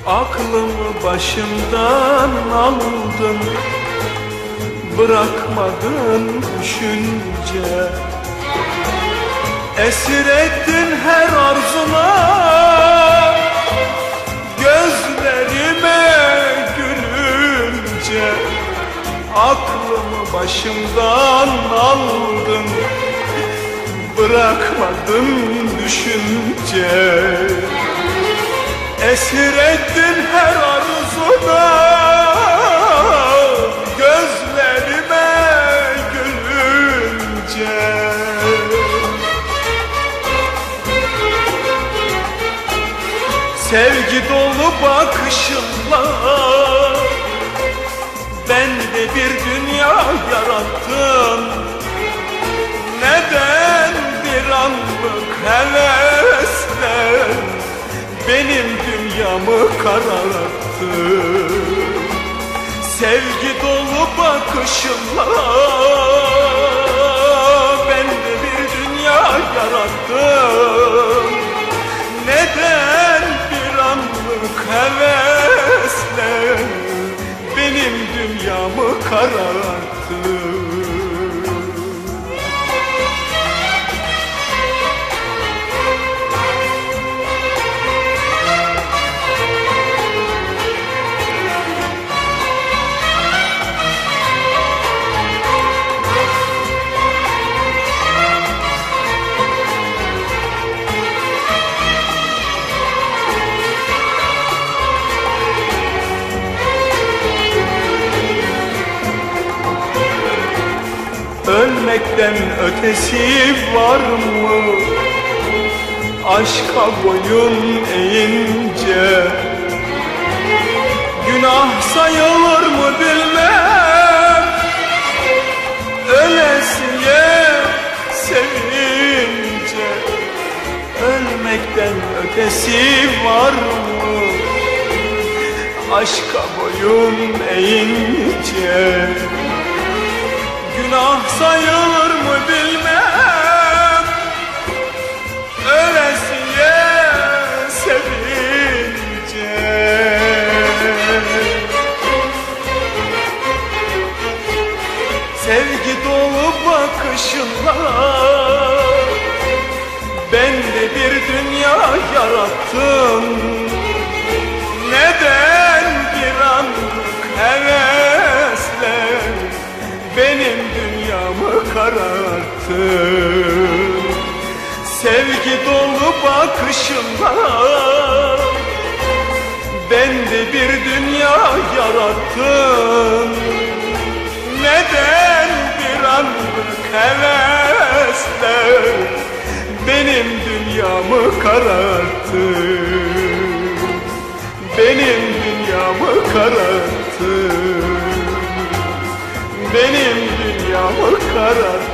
Aklımı başımdan aldın, bırakmadın düşünce. Esir ettin her arzuma, gözlerime gülünce. Aklımı başımdan aldın, bırakmadın düşünce. Esir ettin her arzuna, gözlerime gülünce. Sevgi dolu bakışınla bende bir dünya yarattın. Neden bir anlık hevesle benim dünyamı kararttın? Sevgi dolu bakışınla bende bir dünya yarattın. Neden bir anlık hevesle benim dünyamı kararttın? Ölmekten ötesi var mı? Aşka boyun eğince günah sayılır mı bilmem. Ölesiye sevince. Ölmekten ötesi var mı? Aşka boyun eğince günah sayılır mı bilmem. Ölesiye sevince. Sevgi dolu bakışınla bende bir dünya yarattın. Neden bir anlık hevesle benim dünyamı kararttın? Sevgi dolu bakışınla bende bir dünya yarattın. Neden bir anlık hevesle benim dünyamı kararttın? Benim dünyamı kararttın. Benim dünyamı kararttın.